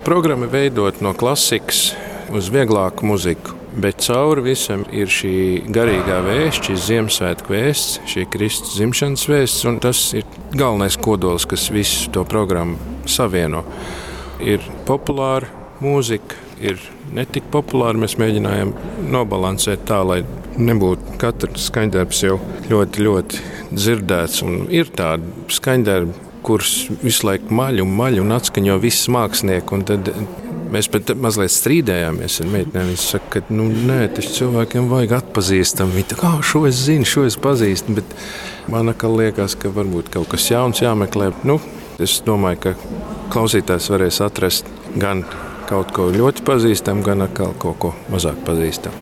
Programma veidot no klasikas uz vieglāku muziku. Bet cauri visam ir šī garīgā vēsts, šī Ziemassvētku vēsts, šī Kristus dzimšanas vēsts, un tas ir galvenais kodols, kas visu to programmu savieno. Ir populāra mūzika, ir netik populāra. Mēs mēģinājām nobalansēt tā, lai nebūtu katrs skaņdarbs jau ļoti, ļoti dzirdēts. Un ir tādi skaņdarbi, kurus visu laiku maļ un atskaņo visi mākslinieki, un tad mēs pat mazliet strīdējāmies ar meitenēm. Viņi saka, ka nē, taču cilvēkiem vajag atpazīstam. Viņi tā kā šo es zinu, šo es pazīstu, bet man atkal liekas, ka varbūt kaut kas jauns jāmeklē. Es domāju, ka klausītājs varēs atrast gan kaut ko ļoti pazīstam, gan atkal kaut ko mazāk pazīstam.